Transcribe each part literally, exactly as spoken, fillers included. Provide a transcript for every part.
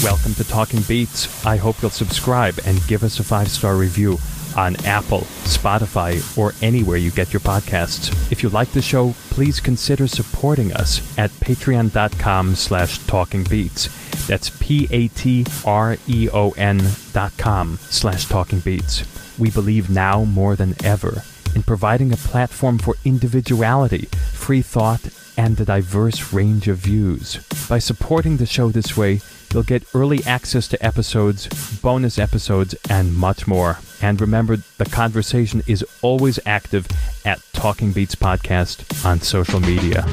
Welcome to Talking Beats. I hope you'll subscribe and give us a five-star review on Apple, Spotify, or anywhere you get your podcasts. If you like the show, please consider supporting us at patreon.com slash talkingbeats. That's P-A-T-R-E-O-N dot com slash talkingbeats. We believe now more than ever in providing a platform for individuality, free thought, and a diverse range of views. By supporting the show this way, you'll get early access to episodes, bonus episodes, and much more. And remember, the conversation is always active at Talking Beats Podcast on social media.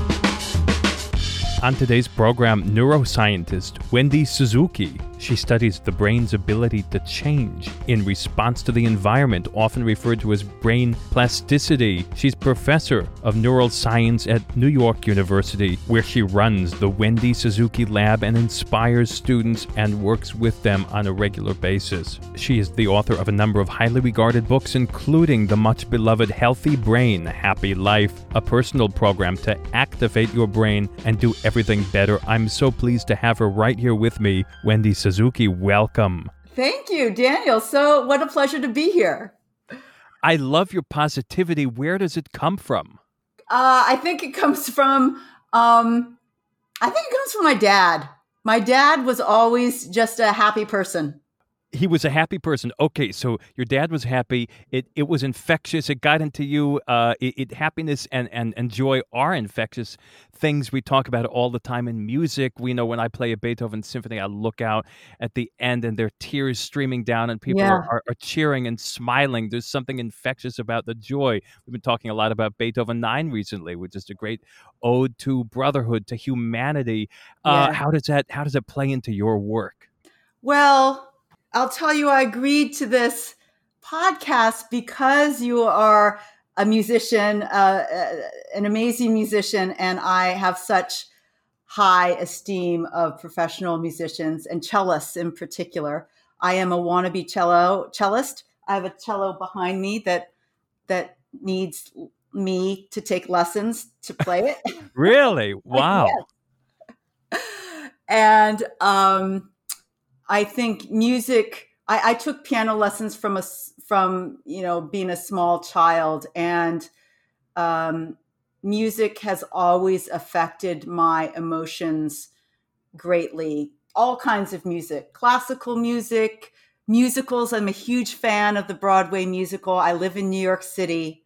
On today's program, neuroscientist Wendy Suzuki. She studies the brain's ability to change in response to the environment, often referred to as brain plasticity. She's professor of neural science at New York University, where she runs the Wendy Suzuki Lab and inspires students and works with them on a regular basis. She is the author of a number of highly regarded books, including the much beloved Healthy Brain, Happy Life, a personal program to activate your brain and do everything better. I'm so pleased to have her right here with me. Wendy Suzuki, welcome. Thank you, Daniel. So what a pleasure to be here. I love your positivity. Where does it come from? Uh, I think it comes from, um, I think it comes from my dad. My dad was always just a happy person. He was a happy person. Okay, so your dad was happy. It it was infectious. It got into you. Uh, it, it happiness and, and, and joy are infectious things. We talk about it all the time in music. We know when I play a Beethoven symphony, I look out at the end and there are tears streaming down and people Yeah. are, are, are cheering and smiling. There's something infectious about the joy. We've been talking a lot about Beethoven nine recently, which is a great ode to brotherhood, to humanity. Uh, Yeah. how does that how does it play into your work? Well, I'll tell you, I agreed to this podcast because you are a musician, uh, uh, an amazing musician, and I have such high esteem of professional musicians and cellists in particular. I am a wannabe cello cellist. I have a cello behind me that that needs me to take lessons to play it. Really? Wow. Yes. And um, I think music. I, I took piano lessons from a s- from you know being a small child, and um, music has always affected my emotions greatly. All kinds of music, classical music, musicals. I'm a huge fan of the Broadway musical. I live in New York City,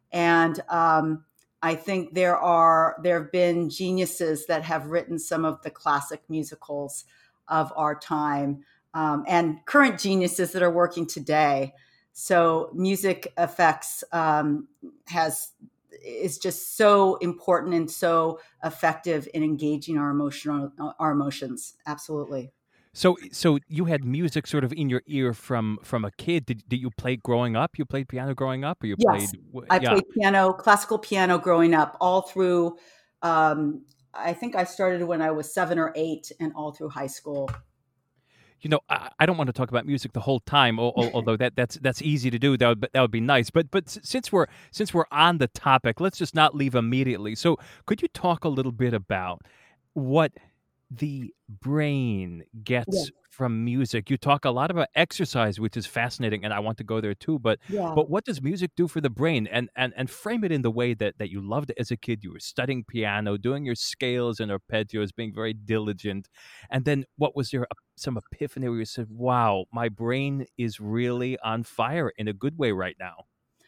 and um, I think there are there have been geniuses that have written some of the classic musicals of our time, um, and current geniuses that are working today. So music affects um, has is just so important and so effective in engaging our emotional our emotions. Absolutely. So, so you had music sort of in your ear from from a kid. Did did you play growing up? You played piano growing up, or you Yes, played? wh- I Yeah. played piano, classical piano growing up, all through. Um, I think I started when I was seven or eight, and all through high school. You know, I, I don't want to talk about music the whole time, al- al- although that that's that's easy to do. That would, that would be nice. But but s- since we're since we're on the topic, let's just not leave immediately. So, could you talk a little bit about what the brain Yeah, gets from music? You talk a lot about exercise, which is fascinating, and I want to go there too. But yeah. but what does music do for the brain? And and and frame it in the way that that you loved it as a kid. You were studying piano, doing your scales and arpeggios, being very diligent. And then what was your some epiphany where you said, "Wow, my brain is really on fire in a good way right now"?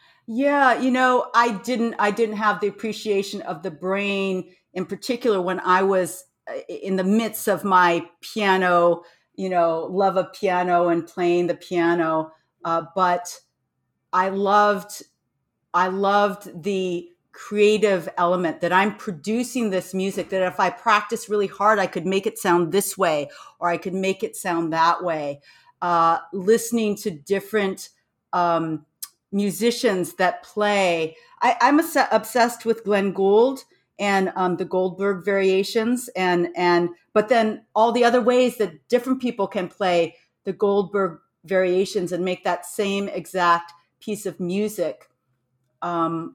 Yeah, you know, I didn't I didn't have the appreciation of the brain in particular when I was uh, in the midst of my piano, you know, love of piano and playing the piano. Uh, but I loved I loved the creative element that I'm producing this music, that if I practice really hard, I could make it sound this way or I could make it sound that way. Uh, listening to different um, musicians that play. I, I'm obs- obsessed with Glenn Gould and um, the Goldberg variations, and and but then all the other ways that different people can play the Goldberg variations and make that same exact piece of music. Um,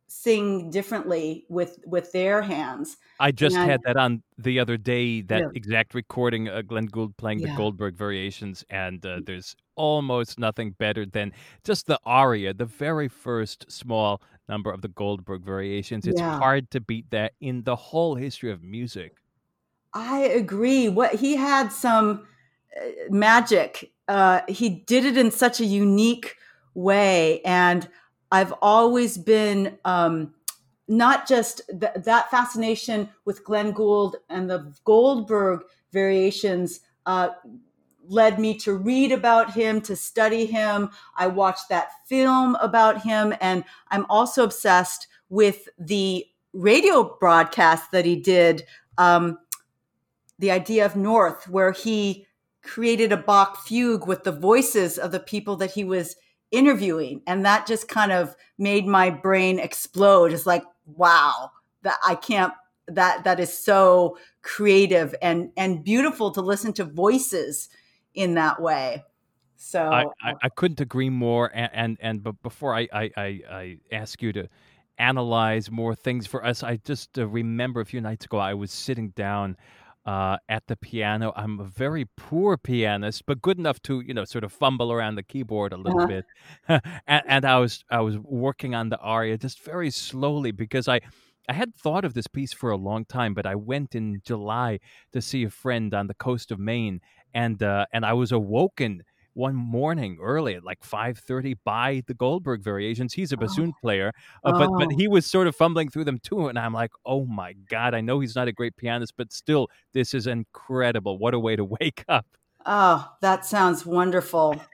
sing differently with with their hands. I just And had that on the other day, that yeah, exact recording, uh, Glenn Gould playing the yeah, Goldberg Variations, and uh, there's almost nothing better than just the aria, the very first small number of the Goldberg Variations. It's yeah. hard to beat that in the whole history of music. I agree. What he had some uh, magic. Uh, he did it in such a unique way, and I've always been um, not just th- that fascination with Glenn Gould and the Goldberg Variations. Uh, led me to read about him, to study him. I watched that film about him, and I'm also obsessed with the radio broadcast that he did. Um, the idea of North, where he created a Bach fugue with the voices of the people that he was interviewing. And that just kind of made my brain explode. It's like, wow, that I can't, that, that is so creative and, and beautiful to listen to voices in that way. I, So, I, I couldn't agree more. And and, and but before I, I, I, I ask you to analyze more things for us, I just uh, remember a few nights ago I was sitting down uh, at the piano. I'm a very poor pianist, but good enough to, you know, sort of fumble around the keyboard a little uh, bit. and, and I was I was working on the aria just very slowly, because I. I had thought of this piece for a long time, but I went in July to see a friend on the coast of Maine, and uh, and I was awoken one morning early at like five thirty by the Goldberg Variations. He's a oh, bassoon player, uh, but but oh, he was sort of fumbling through them too, and I'm like, oh my God, I know he's not a great pianist, but still, this is incredible. What a way to wake up. oh, that sounds wonderful.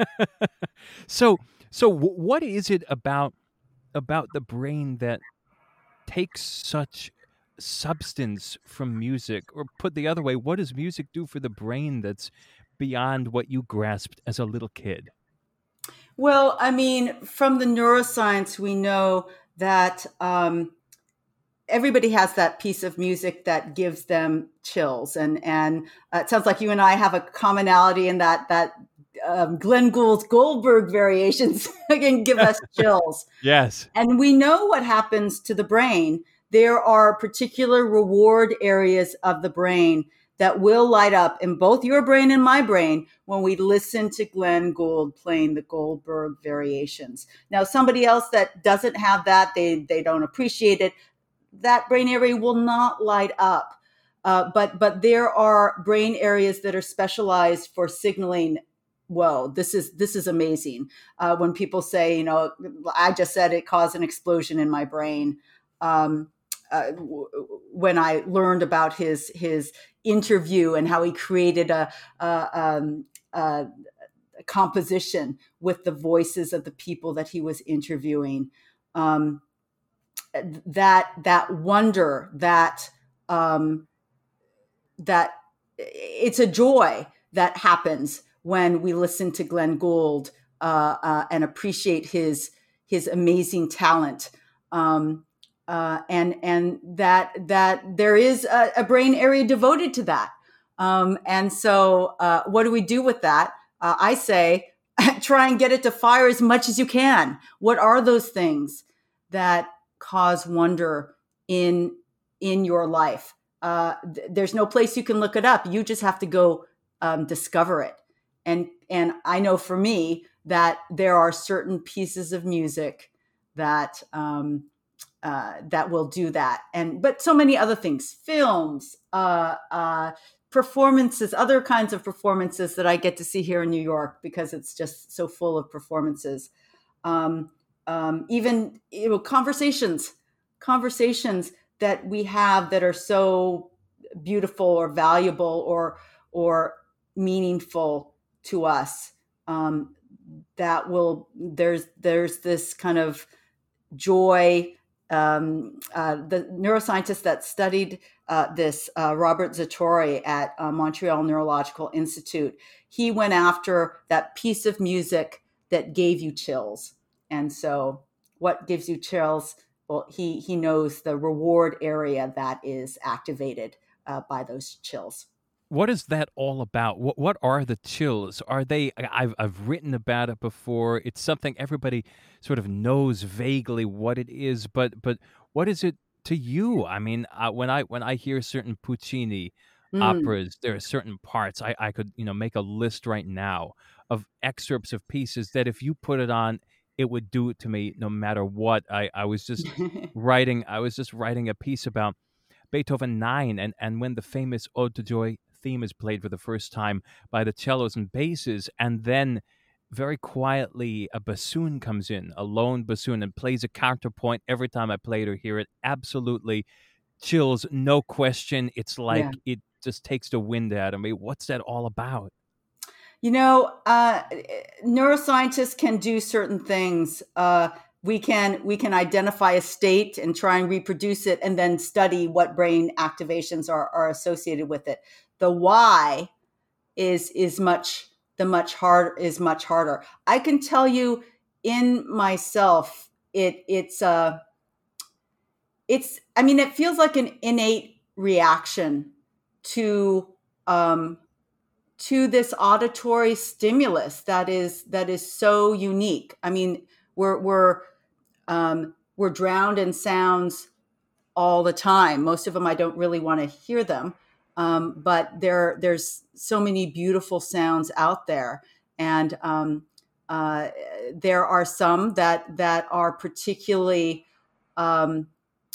so so wh- what is it about about the brain that takes such substance from music? Or put the other way, what does music do for the brain that's beyond what you grasped as a little kid? Well, I mean, from the neuroscience, we know that um, everybody has that piece of music that gives them chills, and and uh, it sounds like you and I have a commonality in that that um, Glenn Gould's Goldberg Variations can give us chills. Yes. And we know what happens to the brain. There are particular reward areas of the brain that will light up in both your brain and my brain when we listen to Glenn Gould playing the Goldberg Variations. Now, somebody else that doesn't have that, they they don't appreciate it, that brain area will not light up. Uh, but but there are brain areas that are specialized for signaling. Whoa, this is this is amazing. Uh, when people say, you know, I just said it caused an explosion in my brain. Um, uh, w- when I learned about his his interview and how he created a, a, um, a, a composition with the voices of the people that he was interviewing. Um, that that wonder, that um, that it's a joy that happens when we listen to Glenn Gould uh, uh, and appreciate his his amazing talent, um, uh, and and that that there is a, a brain area devoted to that. Um, and so, uh, what do we do with that? Uh, I say, try and get it to fire as much as you can. What are those things that cause wonder in in your life? Uh, th- there's no place you can look it up. You just have to go um, discover it. And and I know for me that there are certain pieces of music that um, uh, that will do that. And but so many other things, films, uh, uh, performances, other kinds of performances that I get to see here in New York because it's just so full of performances. Um, um, even you know conversations, conversations that we have that are so beautiful or valuable or or meaningful to us. Um, that will there's there's this kind of joy. Um, uh, the neuroscientist that studied uh, this, uh, Robert Zatorre at uh, Montreal Neurological Institute, he went after that piece of music that gave you chills. And so, what gives you chills? Well, he he knows the reward area that is activated uh, by those chills. what is that all about? What what are the chills? Are they? I- I've I've written about it before. It's something everybody sort of knows vaguely what it is, but but what is it to you? I mean, uh, when I when I hear certain Puccini Mm. operas, there are certain parts I I could you know make a list right now of excerpts of pieces that if you put it on, it would do it to me no matter what. I I was just writing I was just writing a piece about Beethoven nine, and and when the famous Ode to Joy theme is played for the first time by the cellos and basses, and then very quietly a bassoon comes in, a lone bassoon, and plays a counterpoint every time I play it or hear it. Absolutely chills, no question. It's Yeah. like it just takes the wind out of me. What's that all about? You know, uh, neuroscientists can do certain things. Uh, we can we can identify a state and try and reproduce it, and then study what brain activations are are associated with it. The why is is much the much hard is much harder. I can tell you in myself, it it's uh it's I mean it feels like an innate reaction to um to this auditory stimulus that is that is so unique. I mean, we're we're um, we're drowned in sounds all the time. Most of them I don't really want to hear them, um, but there there's so many beautiful sounds out there, and um, uh, there are some that that are particularly um,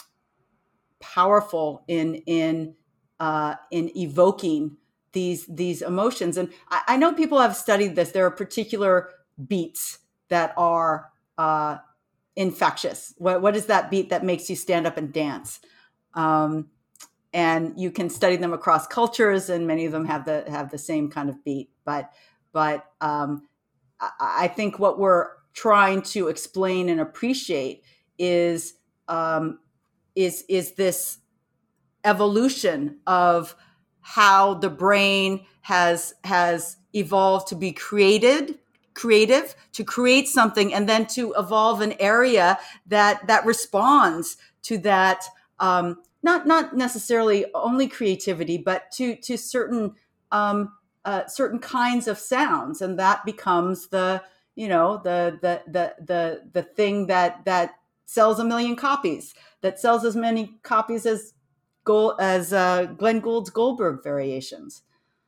powerful in in uh, in evoking these these emotions. And I, I know people have studied this. There are particular beats that are uh, infectious. What what is that beat that makes you stand up and dance? Um, and you can study them across cultures, and many of them have the have the same kind of beat. But but um, I, I think what we're trying to explain and appreciate is um, is is this evolution of how the brain has has evolved to be created creative to create something, and then to evolve an area that that responds to that, um, not not necessarily only creativity, but to to certain um, uh, certain kinds of sounds, and that becomes the you know the the the the the thing that that sells a million copies, that sells as many copies as Gold, as uh, Glenn Gould's Goldberg variations.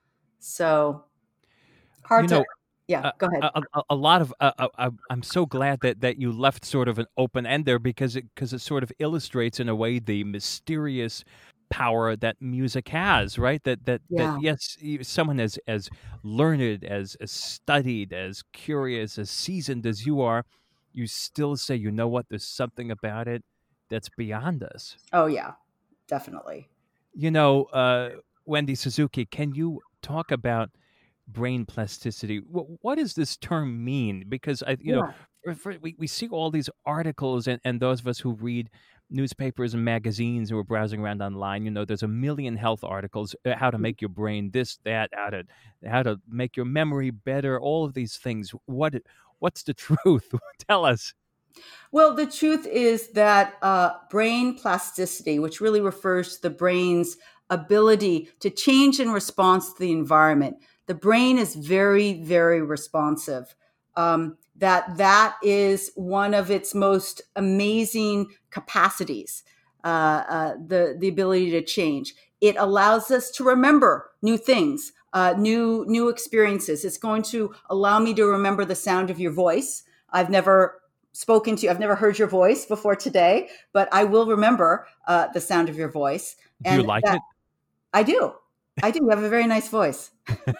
So You hard to, know, yeah. a, Go ahead. a, a a lot of uh, uh, uh, I'm so glad that that you left sort of an open end there, because it because it sort of illustrates in a way the mysterious power that music has, right? That that that Yeah. yes, you- someone as as learned, as as studied, as curious, as seasoned as you are, you still say, you know what? There's something about it that's beyond us. Oh yeah, definitely. You know, uh, Wendy Suzuki, can you talk about brain plasticity? What, what does this term mean? Because I, you know, Yeah. for, for, we we see all these articles, and, and those of us who read newspapers and magazines who are browsing around online, you know, there's a million health articles, uh, how to make your brain this, that, how to how to make your memory better, all of these things. What what's the truth? Tell us. Well, the truth is that uh, brain plasticity, which really refers to the brain's ability to change in response to the environment, the brain is very, very responsive. Um, that that is one of its most amazing capacities. Uh, uh, the the ability to change. It allows us to remember new things, uh, new new experiences. It's going to allow me to remember the sound of your voice. I've never spoken to you. I've never heard your voice before today, but I will remember uh, the sound of your voice. Do you And like that it? I do. I do. You have a very nice voice.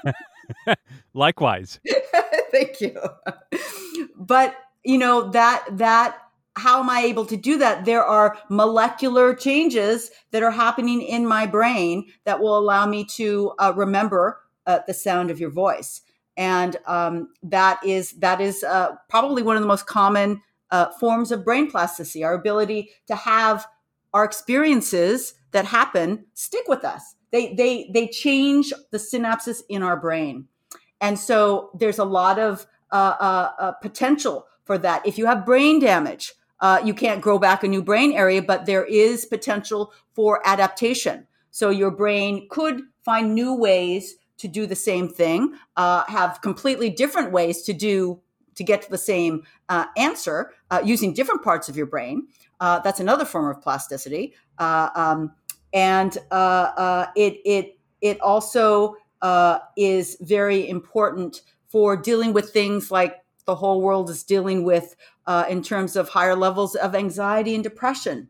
Likewise. Thank you. But you know that that how am I able to do that? There are molecular changes that are happening in my brain that will allow me to uh, remember uh, the sound of your voice, and um, that is that is uh, probably one of the most common uh, forms of brain plasticity. Our ability to have our experiences that happen stick with us. They they they change the synapses in our brain. And so there's a lot of uh, uh, uh, potential for that. If you have brain damage, uh, you can't grow back a new brain area, but there is potential for adaptation. So your brain could find new ways to do the same thing, uh, have completely different ways to do to get to the same uh, answer uh, using different parts of your brain. Uh, that's another form of plasticity, uh, um, and uh, uh, it it it also uh, is very important for dealing with things like the whole world is dealing with uh, in terms of higher levels of anxiety and depression,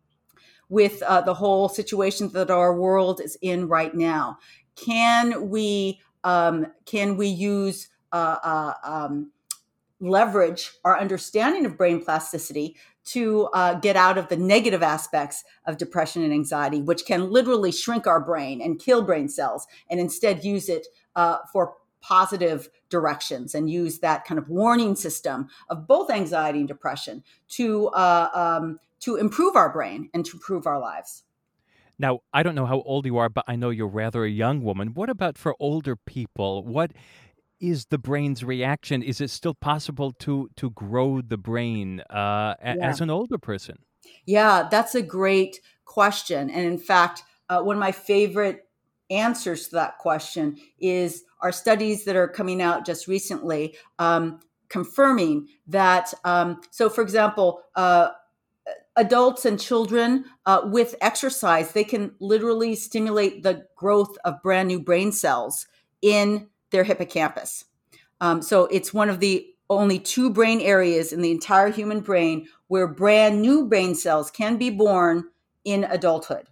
with uh, the whole situation that our world is in right now. Can we um, can we use uh, uh, um, leverage our understanding of brain plasticity to uh, get out of the negative aspects of depression and anxiety, which can literally shrink our brain and kill brain cells, and instead use it uh, for positive directions, and use that kind of warning system of both anxiety and depression to uh, um, to improve our brain and to improve our lives. Now, I don't know how old you are, but I know you're rather a young woman. What about for older people? What is the brain's reaction? Is it still possible to to grow the brain uh, a- Yeah. as an older person? Yeah, that's a great question. And in fact, uh, one of my favorite answers to that question is our studies that are coming out just recently, um, confirming that. Um, so, for example, uh, adults and children uh, with exercise, they can literally stimulate the growth of brand new brain cells in their hippocampus. Um, so it's one of the only two brain areas in the entire human brain where brand new brain cells can be born in adulthood.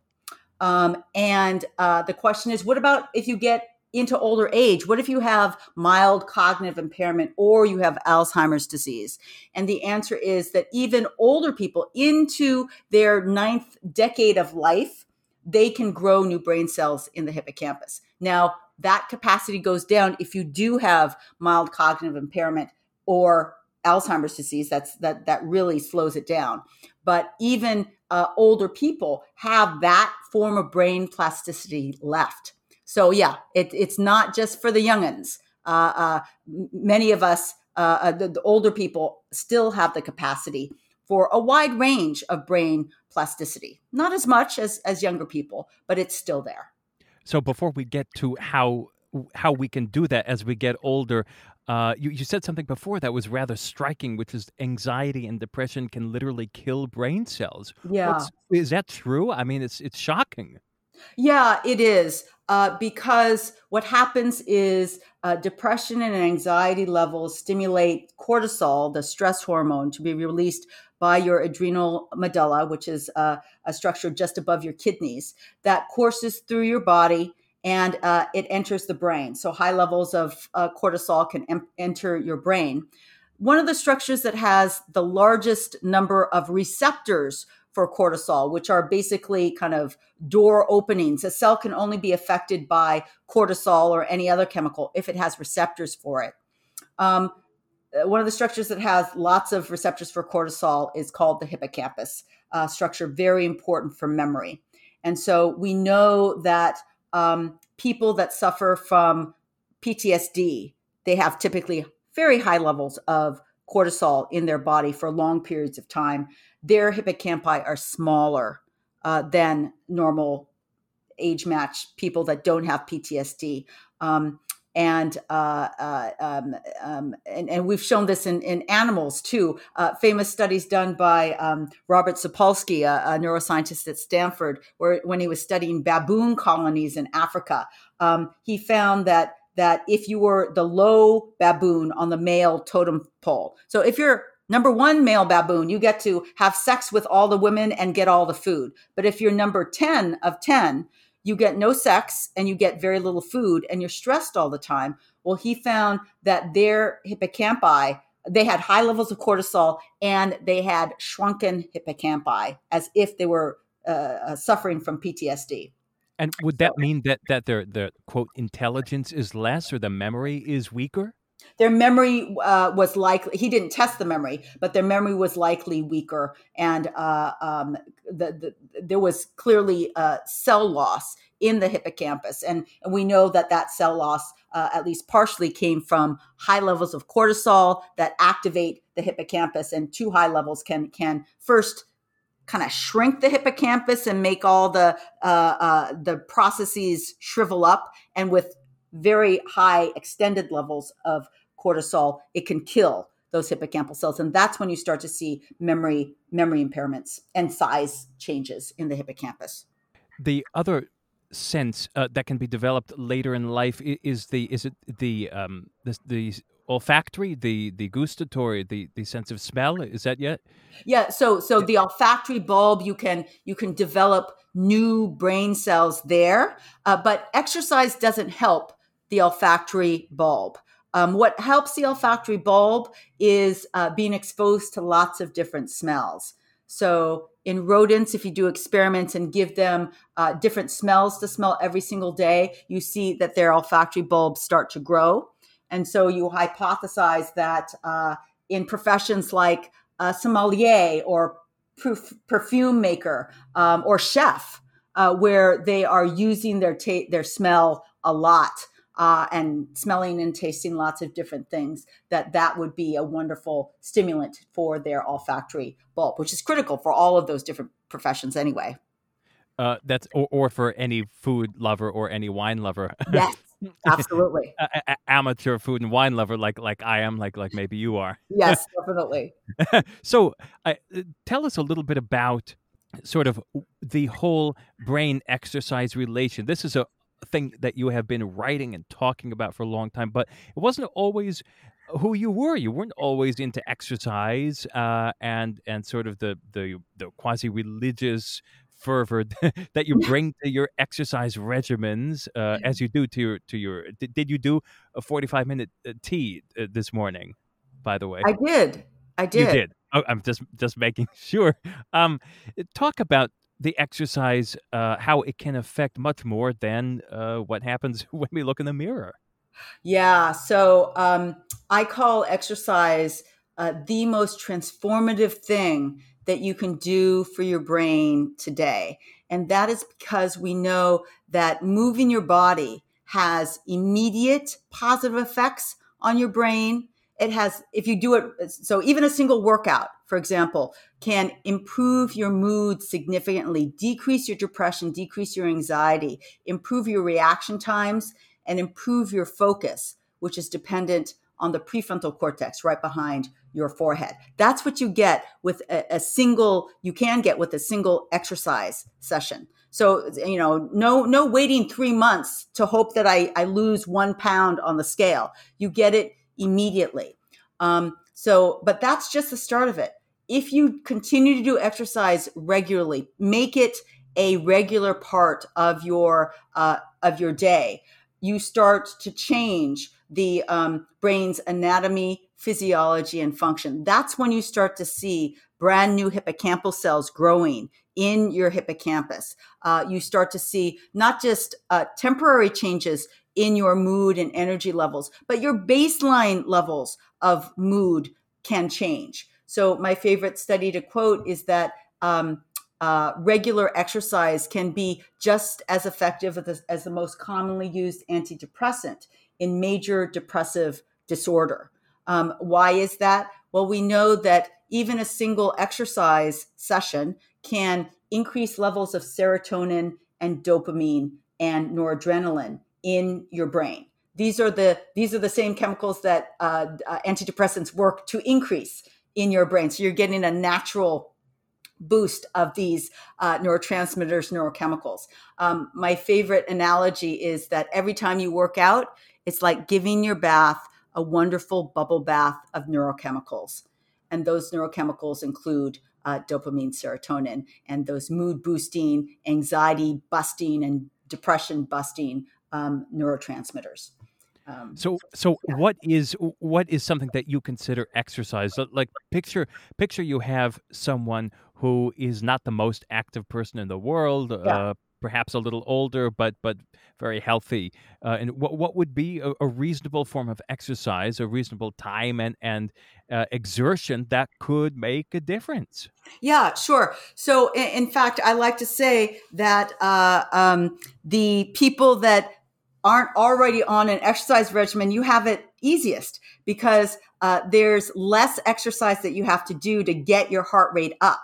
Um, and uh, the question is, what about if you get into older age? What if you have mild cognitive impairment or you have Alzheimer's disease? And the answer is that even older people into their ninth decade of life, they can grow new brain cells in the hippocampus. Now, that capacity goes down if you do have mild cognitive impairment or Alzheimer's disease. That's that that really slows it down. But even uh, older people have that form of brain plasticity left. So yeah, it, it's not just for the youngins. Uh, uh, many of us, uh, the, the older people, still have the capacity for a wide range of brain plasticity. Not as much as as younger people, but it's still there. So before we get to how how we can do that as we get older, uh, you, you said something before that was rather striking, which is anxiety and depression can literally kill brain cells. Yeah. What's is that true? I mean, it's it's shocking. Yeah, it is. Uh, because what happens is uh, depression and anxiety levels stimulate cortisol, the stress hormone, to be released by your adrenal medulla, which is uh, a structure just above your kidneys, that courses through your body and uh, it enters the brain. So high levels of uh, cortisol can em- enter your brain. One of the structures that has the largest number of receptors for cortisol, which are basically kind of door openings. A cell can only be affected by cortisol or any other chemical if it has receptors for it. Um, one of the structures that has lots of receptors for cortisol is called the hippocampus uh, structure, very important for memory. And so we know that um, people that suffer from P T S D, they have typically very high levels of cortisol in their body for long periods of time. Their hippocampi are smaller uh, than normal age match people that don't have P T S D. Um, and, uh, uh, um, um, and and we've shown this in, in animals too. Uh, famous studies done by um, Robert Sapolsky, a, a neuroscientist at Stanford, where when he was studying baboon colonies in Africa, um, he found that that if you were the low baboon on the male totem pole, so if you're number one male baboon, you get to have sex with all the women and get all the food. But if you're number ten of ten, you get no sex and you get very little food and you're stressed all the time. Well, he found that their hippocampi, they had high levels of cortisol and they had shrunken hippocampi as if they were uh, suffering from P T S D. And would So that mean that that their their quote intelligence is less or the memory is weaker? their memory uh, was likely, he didn't test the memory, but their memory was likely weaker. And uh, um, the, the, there was clearly uh, cell loss in the hippocampus. And, and we know that that cell loss, uh, at least partially, came from high levels of cortisol that activate the hippocampus. And too high levels can, can first kind of shrink the hippocampus and make all the uh, uh, the processes shrivel up. And with very high extended levels of cortisol, it can kill those hippocampal cells. And that's when you start to see memory memory impairments and size changes in the hippocampus. The other sense uh, that can be developed later in life i- is the is it the um the, the olfactory, the the gustatory, the the sense of smell. Is that yet? Yeah, so so the olfactory bulb, you can you can develop new brain cells there, uh, but exercise doesn't help the olfactory bulb. Um, what helps the olfactory bulb is uh, being exposed to lots of different smells. So in rodents, if you do experiments and give them uh, different smells to smell every single day, you see that their olfactory bulbs start to grow. And so you hypothesize that uh, in professions like uh, sommelier or perf- perfume maker um, or chef, uh, where they are using their ta- their smell a lot uh, and smelling and tasting lots of different things, that that would be a wonderful stimulant for their olfactory bulb, which is critical for all of those different professions anyway. Uh, that's or, or for any food lover or any wine lover. Yes, absolutely. a, a- a- amateur food and wine lover like like I am, like like maybe you are. Yes, definitely. So, uh, tell us a little bit about sort of the whole brain exercise relation. This is a thing that you have been writing and talking about for a long time, but it wasn't always who you were. You weren't always into exercise uh, and and sort of the the, the quasi religious fervor that you bring to your exercise regimens uh, as you do to your to your. Did, did you do a forty-five minute tea uh, this morning? By the way, I did. I you did. did. Oh, I'm just just making sure. Um, talk about the exercise, uh, how it can affect much more than uh, what happens when we look in the mirror. Yeah. So um, I call exercise uh, the most transformative thing that you can do for your brain today. And that is because we know that moving your body has immediate positive effects on your brain. It has, if you do it, so even a single workout, for example, can improve your mood significantly, decrease your depression, decrease your anxiety, improve your reaction times, and improve your focus, which is dependent on the prefrontal cortex right behind your forehead. That's what you get with a, a single, you can get with a single exercise session. So, you know, no, no waiting three months to hope that I, I lose one pound on the scale. You get it immediately. Um, so, but that's just the start of it. If you continue to do exercise regularly, make it a regular part of your, uh, of your day, you start to change the um, brain's anatomy, physiology, and function. That's when you start to see brand new hippocampal cells growing in your hippocampus. Uh, you start to see not just uh, temporary changes in your mood and energy levels, but your baseline levels of mood can change. So my favorite study to quote is that um, Uh, regular exercise can be just as effective as the, as the most commonly used antidepressant in major depressive disorder. Um, why is that? Well, we know that even a single exercise session can increase levels of serotonin and dopamine and noradrenaline in your brain. These are the these are the same chemicals that uh, uh, antidepressants work to increase in your brain. So you're getting a natural boost of these uh, neurotransmitters, neurochemicals. Um, my favorite analogy is that every time you work out, it's like giving your bath a wonderful bubble bath of neurochemicals. And those neurochemicals include uh, dopamine, serotonin, and those mood boosting, anxiety busting, and depression busting um, neurotransmitters. Um, So, so what is what is something that you consider exercise? Li- Like picture picture you have someone who is not the most active person in the world, yeah. uh, perhaps a little older, but but very healthy. Uh, and what what would be a, a reasonable form of exercise, a reasonable time and and uh, exertion that could make a difference? Yeah, sure. So, in, in fact, I like to say that uh, um, the people that aren't already on an exercise regimen, you have it easiest because uh, there's less exercise that you have to do to get your heart rate up.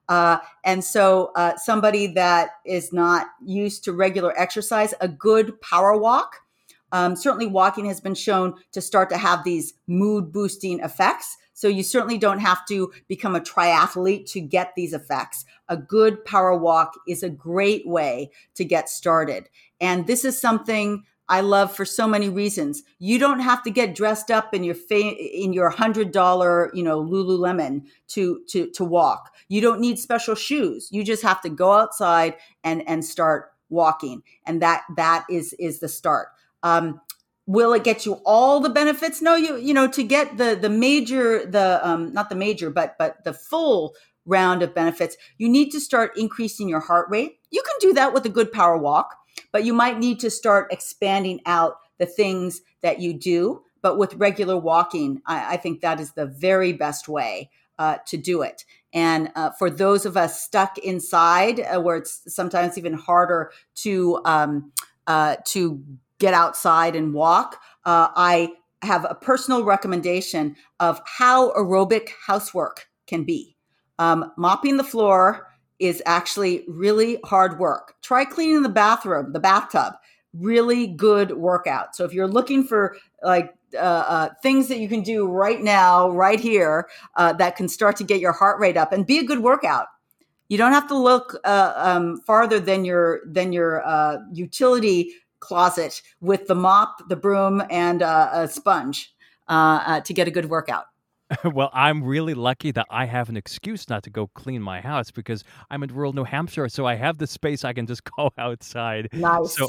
Uh, and so uh, somebody that is not used to regular exercise, a good power walk. Um, certainly walking has been shown to start to have these mood boosting effects. So you certainly don't have to become a triathlete to get these effects. A good power walk is a great way to get started. And this is something I love for so many reasons. You don't have to get dressed up in your fa- in your hundred dollar, you know, Lululemon to to to walk. You don't need special shoes. You just have to go outside and and start walking, and that that is is the start. Um, will it get you all the benefits? No, you you know to get the the major the um, not the major but but the full round of benefits, you need to start increasing your heart rate. You can do that with a good power walk, but you might need to start expanding out the things that you do. But with regular walking, I, I think that is the very best way uh, to do it. And uh, for those of us stuck inside, uh, where it's sometimes even harder to um, uh, to get outside and walk, uh, I have a personal recommendation of how aerobic housework can be. Um, mopping the floor is actually really hard work. Try cleaning the bathroom, the bathtub. Really good workout. So if you're looking for like uh, uh, things that you can do right now, right here, uh, that can start to get your heart rate up and be a good workout. You don't have to look uh, um, farther than your than your uh, utility closet with the mop, the broom, and uh, a sponge uh, uh, to get a good workout. Well, I'm really lucky that I have an excuse not to go clean my house because I'm in rural New Hampshire, so I have the space I can just go outside. So, Nice.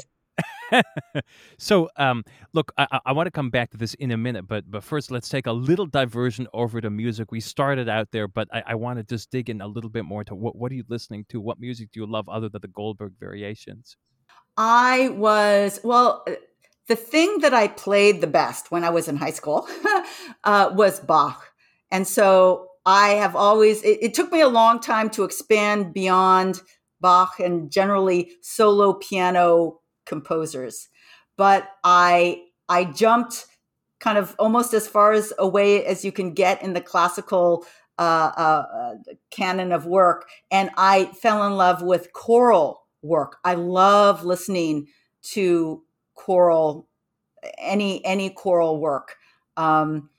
so um, look, I, I want to come back to this in a minute, but but first, let's take a little diversion over to music. We started out there, but I, I want to just dig in a little bit more to what what are you listening to? What music do you love other than the Goldberg variations? I was, well, the thing that I played the best when I was in high school uh, was Bach. And so I have always, it, it took me a long time to expand beyond Bach and generally solo piano composers. But I, I jumped kind of almost as far as away as you can get in the classical uh, uh, canon of work. And I fell in love with choral work. I love listening to choral, any any choral work, um,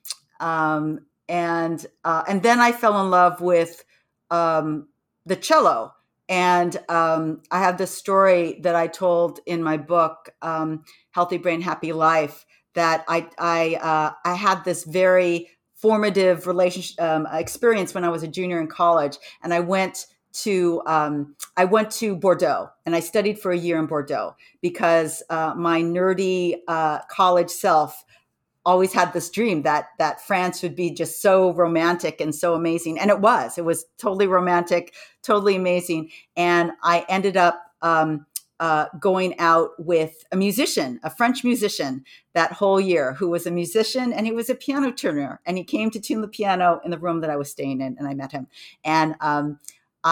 um, and uh, and then I fell in love with um, the cello. And um, I have this story that I told in my book, um, Healthy Brain, Happy Life, that I I uh, I had this very formative relationship um, experience when I was a junior in college, and I went to um, I went to Bordeaux and I studied for a year in Bordeaux because uh, my nerdy uh, college self always had this dream that that France would be just so romantic and so amazing, and it was. It was totally romantic, totally amazing, and I ended up um, uh, going out with a musician, a French musician, that whole year, who was a musician and he was a piano tuner, and he came to tune the piano in the room that I was staying in, and I met him, and um,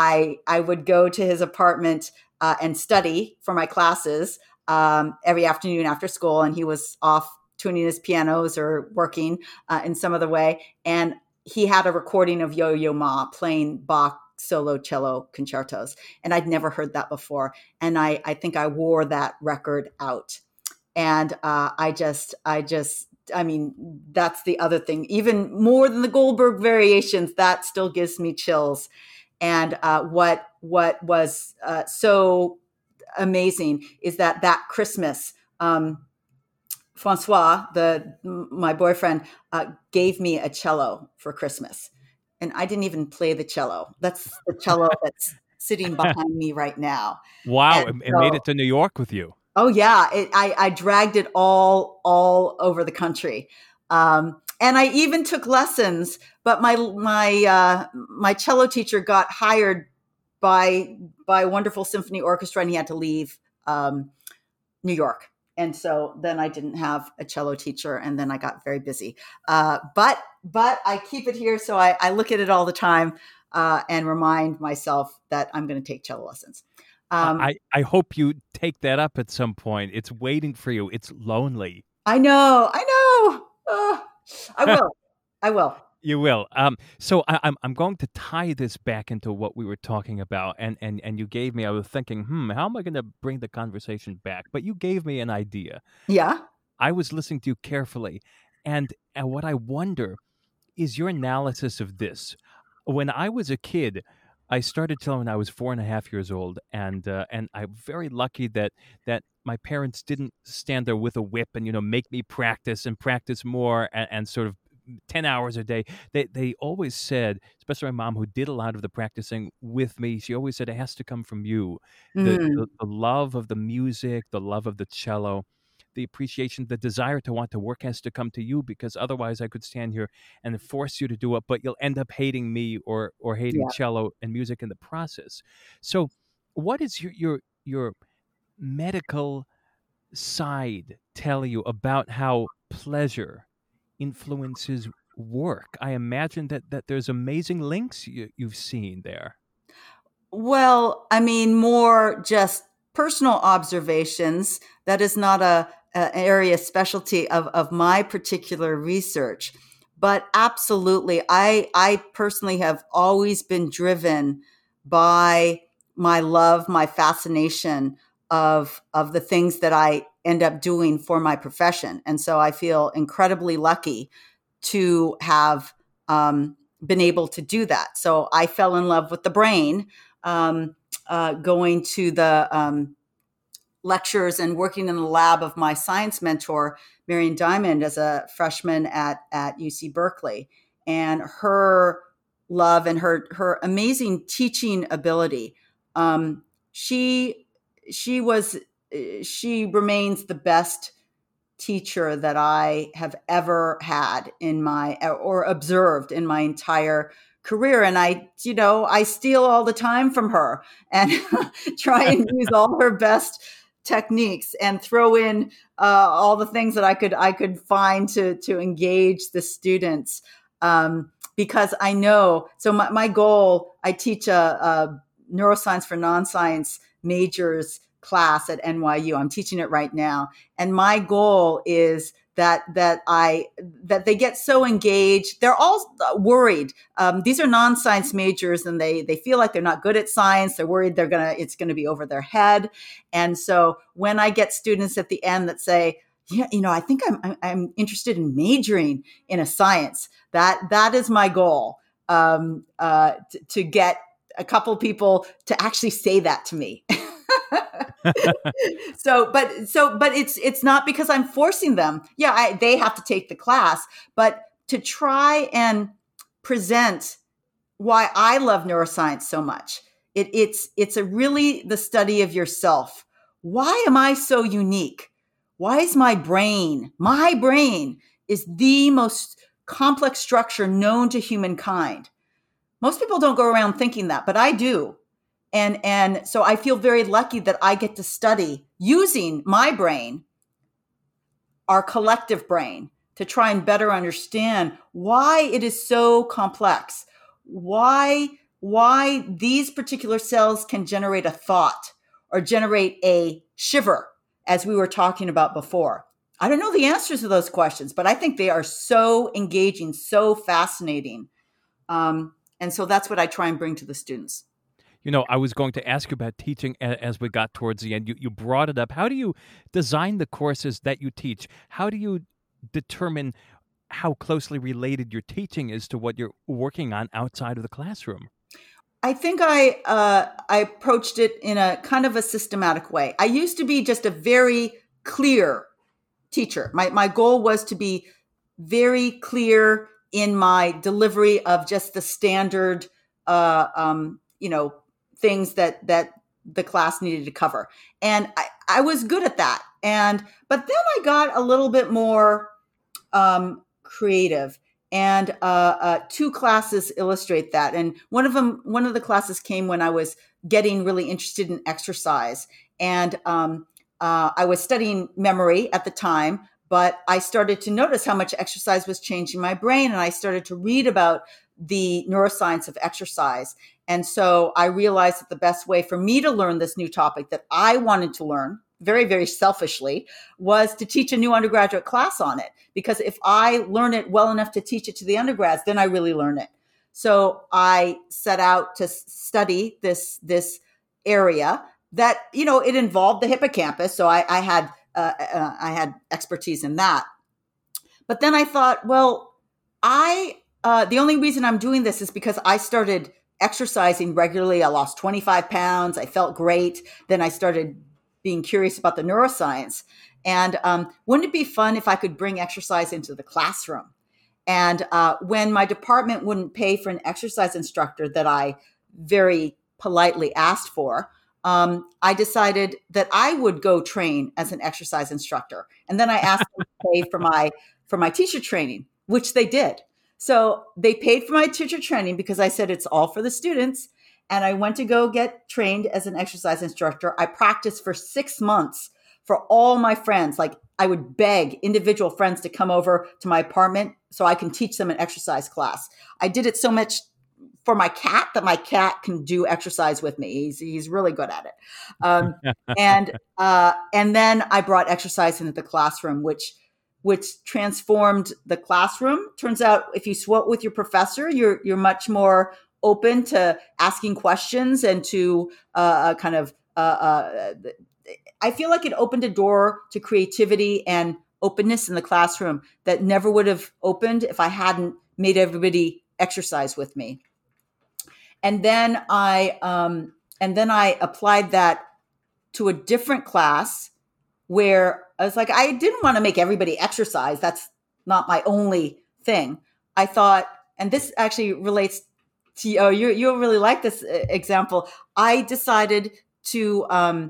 I I would go to his apartment uh, and study for my classes um, every afternoon after school, and he was off tuning his pianos or working uh, in some other way. And he had a recording of Yo-Yo Ma playing Bach solo cello concertos, and I'd never heard that before. And I I think I wore that record out, and uh, I just I just. I mean, that's the other thing. Even more than the Goldberg variations, that still gives me chills. And uh, what what was uh, so amazing is that that Christmas, um, Francois, the my boyfriend, uh, gave me a cello for Christmas, and I didn't even play the cello. That's the cello that's sitting behind me right now. Wow, And it, it made so, it to New York with you. oh yeah, it, I I dragged it all all over the country. Um, and I even took lessons, but my my uh, my cello teacher got hired by by a wonderful symphony orchestra, and he had to leave um, New York, and so then I didn't have a cello teacher, and then I got very busy. Uh, but but I keep it here, so I, I look at it all the time uh, and remind myself that I'm going to take cello lessons. Uh, Um, I I hope you take that up at some point. It's waiting for you. It's lonely. I know, I know. Uh, I will. I will. You will. Um, so I, I'm I'm going to tie this back into what we were talking about, and and and you gave me. I was thinking, hmm, how am I going to bring the conversation back? But you gave me an idea. Yeah. I was listening to you carefully, and and what I wonder is your analysis of this. When I was a kid, I started till when I was four and a half years old, and uh, and I'm very lucky that that my parents didn't stand there with a whip and you know make me practice and practice more and, and sort of ten hours a day. They they always said, especially my mom who did a lot of the practicing with me, she always said it has to come from you. The the, Mm, the love of the music, the love of the cello, the appreciation, the desire to want to work has to come to you because otherwise I could stand here and force you to do it, but you'll end up hating me or or hating yeah. cello and music in the process. So, what is your your your medical side tell you about how pleasure influences work? I imagine that that there's amazing links you, you've seen there. Well, I mean, more just personal observations. That is not a, a area specialty of, of my particular research. But absolutely, I I personally have always been driven by my love, my fascination of of the things that I end up doing for my profession. And so I feel incredibly lucky to have um, been able to do that. So I fell in love with the brain, um, uh, going to the um, lectures and working in the lab of my science mentor, Marion Diamond, as a freshman at, at U C Berkeley. And her love and her, her amazing teaching ability. Um, she, she was, she remains the best teacher that I have ever had in my or observed in my entire career. And I, you know, I steal all the time from her and try and use all her best techniques and throw in uh, all the things that I could I could find to to engage the students. Um, because I know, so my, my goal, I teach a, a neuroscience for non-science majors class at N Y U. I'm teaching it right now. And my goal is that that I that they get so engaged. They're all worried. Um, these are non-science majors, and they they feel like they're not good at science. They're worried they're gonna it's gonna be over their head. And so when I get students at the end that say, "Yeah, you know, I think I'm I'm, I'm interested in majoring in a science," that that is my goal. Um, uh, t- to get a couple people to actually say that to me. so but so but it's it's not because I'm forcing them. Yeah, I, they have to take the class, but to try and present why I love neuroscience so much. It, it's it's a really the study of yourself. Why am I so unique? Why is my brain my brain is the most complex structure known to humankind? Most people don't go around thinking that, but I do. And and so I feel very lucky that I get to study using my brain, our collective brain, to try and better understand why it is so complex. Why why these particular cells can generate a thought or generate a shiver, as we were talking about before. I don't know the answers to those questions, but I think they are so engaging, so fascinating. Um, and so that's what I try and bring to the students. You know, I was going to ask you about teaching a- as we got towards the end. You, you brought it up. How do you design the courses that you teach? How do you determine how closely related your teaching is to what you're working on outside of the classroom? I think I uh, I approached it in a kind of a systematic way. I used to be just a very clear teacher. My my goal was to be very clear in my delivery of just the standard, uh, um, you know, things that that the class needed to cover, and I, I was good at that. And but then I got a little bit more um, creative. And uh, uh, two classes illustrate that. And one of them, one of the classes came when I was getting really interested in exercise. And um, uh, I was studying memory at the time, but I started to notice how much exercise was changing my brain. And I started to read about the neuroscience of exercise. And so I realized that the best way for me to learn this new topic that I wanted to learn very, very selfishly, was to teach a new undergraduate class on it. Because if I learn it well enough to teach it to the undergrads, then I really learn it. So I set out to study this, this area that, you know, it involved the hippocampus. So I, I had, uh, uh, I had expertise in that. But then I thought, well, I, uh, the only reason I'm doing this is because I started exercising regularly. I lost twenty-five pounds. I felt great. Then I started being curious about the neuroscience. And um, wouldn't it be fun if I could bring exercise into the classroom? And uh, when my department wouldn't pay for an exercise instructor that I very politely asked for, um, I decided that I would go train as an exercise instructor. And then I asked them to pay for my for my teacher training, which they did. So they paid for my teacher training because I said it's all for the students. And I went to go get trained as an exercise instructor. I practiced for six months for all my friends. Like I would beg individual friends to come over to my apartment so I can teach them an exercise class. I did it so much for my cat that my cat can do exercise with me. He's, he's really good at it. Um, and, uh, and then I brought exercise into the classroom, which which transformed the classroom. Turns out if you sweat with your professor, you're you're much more open to asking questions and to uh, kind of, uh, uh, I feel like it opened a door to creativity and openness in the classroom that never would have opened if I hadn't made everybody exercise with me. And then I, um, and then I applied that to a different class where I was like, I didn't want to make everybody exercise. That's not my only thing. I thought, and this actually relates to, oh, you, you'll really like this example. I decided to um,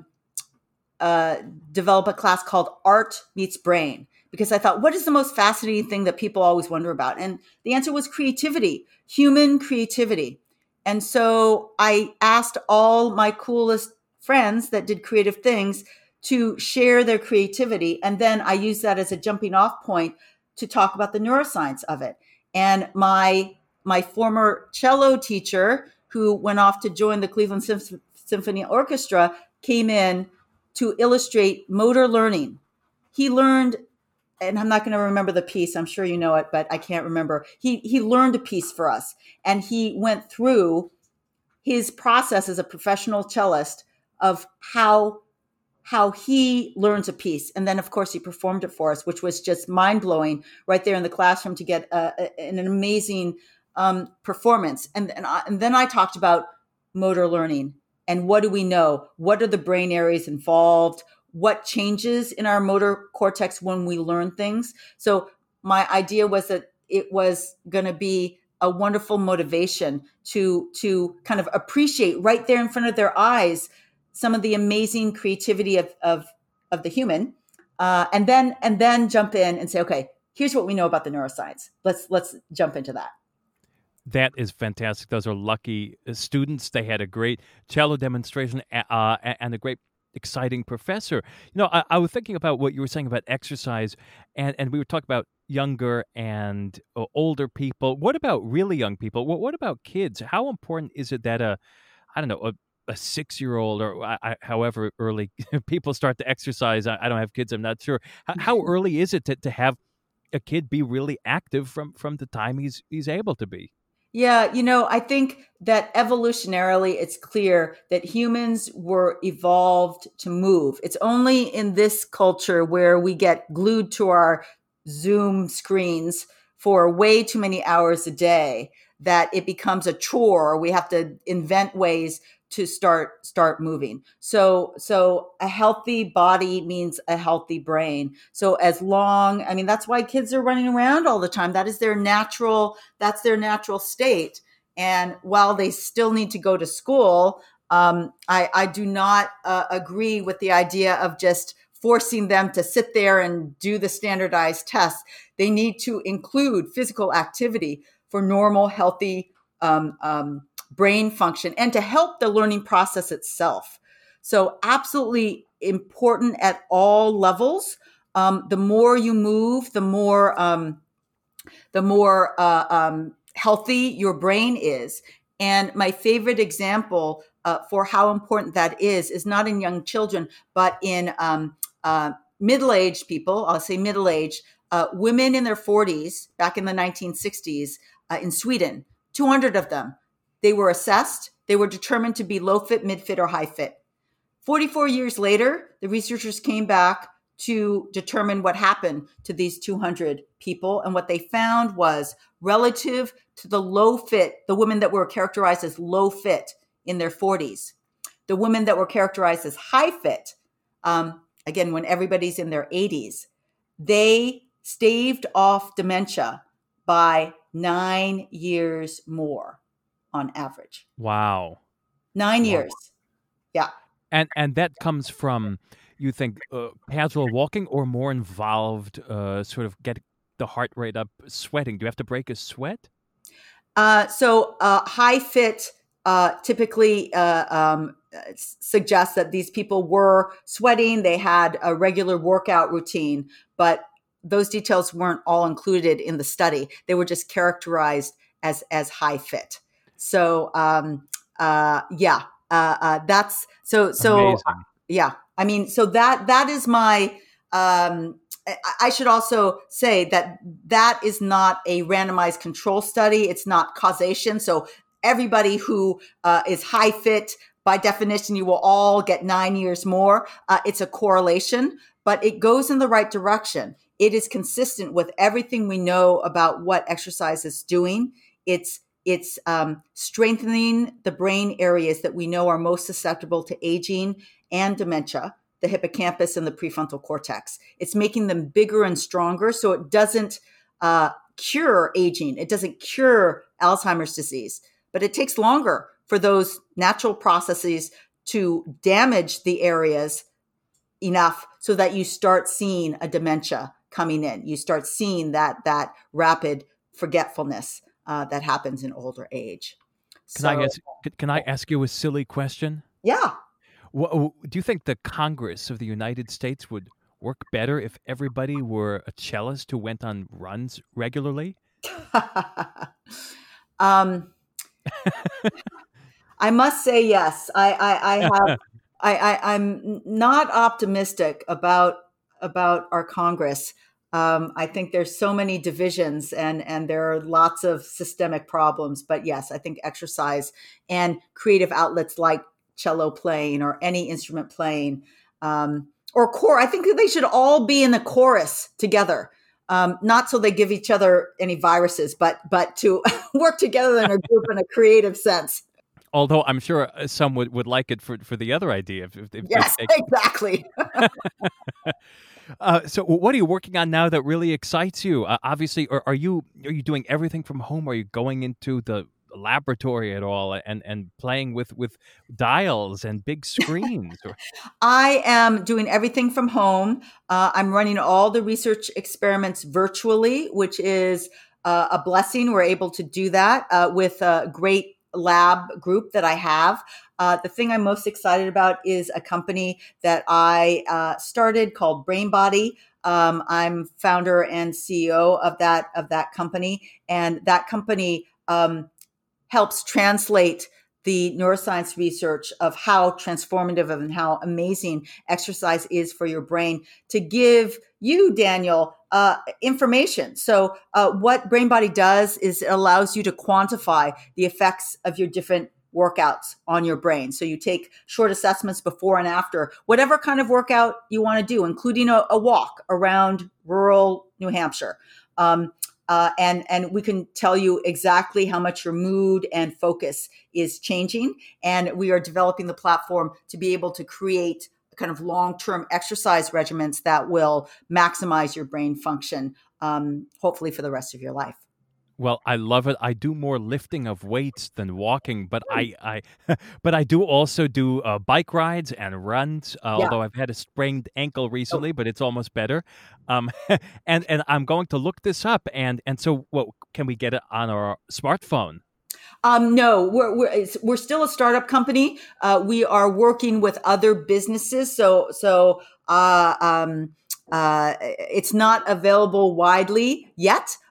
uh, develop a class called Art Meets Brain, because I thought, what is the most fascinating thing that people always wonder about? And the answer was creativity, human creativity. And so I asked all my coolest friends that did creative things to share their creativity. And then I use that as a jumping off point to talk about the neuroscience of it. And my, my former cello teacher, who went off to join the Cleveland Symph- Symphony Orchestra, came in to illustrate motor learning. He learned, and I'm not going to remember the piece, I'm sure you know it, but I can't remember. He, he learned a piece for us, and he went through his process as a professional cellist of how how he learns a piece. And then, of course, he performed it for us, which was just mind-blowing right there in the classroom to get a, a, an amazing um, performance. And, and, I, and then I talked about motor learning and what do we know? What are the brain areas involved? What changes in our motor cortex when we learn things? So my idea was that it was going to be a wonderful motivation to, to kind of appreciate right there in front of their eyes some of the amazing creativity of, of, of the human, uh, and then and then jump in and say, okay, here's what we know about the neuroscience. Let's let's jump into that. That is fantastic. Those are lucky students. They had a great cello demonstration uh, and a great, exciting professor. You know, I, I was thinking about what you were saying about exercise, and, and we were talking about younger and uh, older people. What about really young people? What, what about kids? How important is it that a, I don't know, a a six-year-old or I, however early people start to exercise. I, I don't have kids. I'm not sure. How, how early is it to, to have a kid be really active from, from the time he's he's able to be? Yeah, you know, I think that evolutionarily it's clear that humans were evolved to move. It's only in this culture where we get glued to our Zoom screens for way too many hours a day that it becomes a chore. We have to invent ways to start start moving. So so a healthy body means a healthy brain. So as long, I mean, that's why kids are running around all the time. That is their natural, that's their natural state. And while they still need to go to school, um, I, I do not uh, agree with the idea of just forcing them to sit there and do the standardized tests. They need to include physical activity for normal, healthy um, um, brain function and to help the learning process itself. So absolutely important at all levels. Um, the more you move, the more um, the more uh, um, healthy your brain is. And my favorite example uh, for how important that is is not in young children, but in um, uh, middle-aged people. I'll say middle-aged uh, women in their forties back in the nineteen sixties uh, in Sweden, two hundred of them. They were assessed. They were determined to be low fit, mid fit, or high fit. forty-four years later, the researchers came back to determine what happened to these two hundred people. And what they found was relative to the low fit, the women that were characterized as low fit in their forties, the women that were characterized as high fit, um, again, when everybody's in their eighties, they staved off dementia by nine years more on average. Wow. Nine Wow. years. Yeah. And and that comes from, you think, uh, casual walking or more involved, uh, sort of get the heart rate up, sweating? Do you have to break a sweat? Uh, so uh, high fit uh, typically uh, um, suggests that these people were sweating. They had a regular workout routine, but those details weren't all included in the study. They were just characterized as as high fit. So um, uh, yeah, uh, uh, that's so so. Amazing. Yeah, I mean, so that that is my. Um, I should also say that that is not a randomized control study. It's not causation. So everybody who uh, is high fit, by definition, you will all get nine years more. Uh, it's a correlation, but it goes in the right direction. It is consistent with everything we know about what exercise is doing. It's it's um, strengthening the brain areas that we know are most susceptible to aging and dementia, the hippocampus and the prefrontal cortex. It's making them bigger and stronger, so it doesn't uh, cure aging. It doesn't cure Alzheimer's disease, but it takes longer for those natural processes to damage the areas enough so that you start seeing a dementia coming in. You start seeing that that rapid forgetfulness uh, that happens in older age. Can So, I ask? Can I ask you a silly question? yeah. Wha- Do you think the Congress of the United States would work better if everybody were a cellist who went on runs regularly? um, I must say yes. I, I, I have. I, I, I'm not optimistic about about our Congress. Um, I think there's so many divisions and and there are lots of systemic problems. But yes, I think exercise and creative outlets like cello playing or any instrument playing um, or core. I think that they should all be in the chorus together. Um, not so they give each other any viruses, but but to work together in a group in a creative sense. Although I'm sure uh, some would, would like it for, for the other idea. If, if, if Yes, they- exactly. uh, so, what are you working on now that really excites you? Uh, obviously, are, are you are you doing everything from home? Are you going into the laboratory at all and, and playing with, with dials and big screens? Or... I am doing everything from home. Uh, I'm running all the research experiments virtually, which is uh, a blessing. We're able to do that uh, with a great lab group that I have. Uh, the thing I'm most excited about is a company that I uh, started called BrainBody. Um, I'm founder and C E O of that of that company, and that company um, helps translate the neuroscience research of how transformative and how amazing exercise is for your brain to give you, Daniel, uh, information. So uh, what BrainBody does is it allows you to quantify the effects of your different workouts on your brain. So you take short assessments before and after, whatever kind of workout you want to do, including a, a walk around rural New Hampshire. Um, Uh, and, and we can tell you exactly how much your mood and focus is changing. And we are developing the platform to be able to create kind of long-term exercise regimens that will maximize your brain function, um, hopefully for the rest of your life. Well, I love it. I do more lifting of weights than walking, but I, I but I do also do uh, bike rides and runs. Uh, Yeah. Although I've had a sprained ankle recently, but it's almost better. Um, and and I'm going to look this up. And and so, what can we get it on our smartphone? Um, no, we're we're it's, we're still a startup company. Uh, we are working with other businesses, so so uh, um, uh, it's not available widely yet.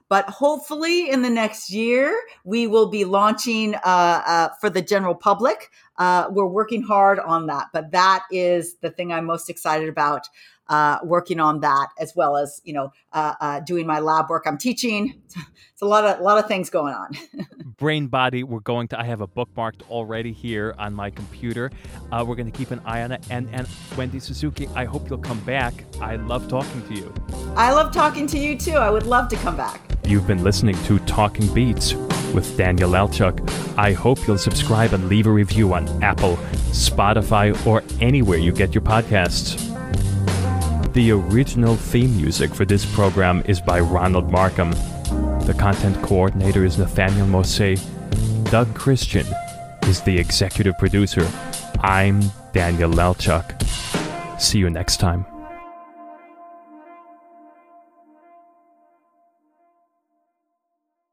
but hopefully in the next year, we will be launching uh, uh, for the general public. Uh, we're working hard on that, but that is the thing I'm most excited about, uh, working on that, as well as, you know, uh, uh, doing my lab work. I'm teaching. It's a lot of, a lot of things going on. Brain Body, we're going to, I have it bookmarked already here on my computer. Uh, we're going to keep an eye on it. And, and Wendy Suzuki, I hope you'll come back. I love talking to you. I love talking to you too. I would love to come back. You've been listening to Talking Beats with Daniel Lelchuk. I hope you'll subscribe and leave a review on Apple, Spotify, or anywhere you get your podcasts. The original theme music for this program is by Ronald Markham. The content coordinator is Nathaniel Mosé. Doug Christian is the executive producer. I'm Daniel Lelchuk. See you next time.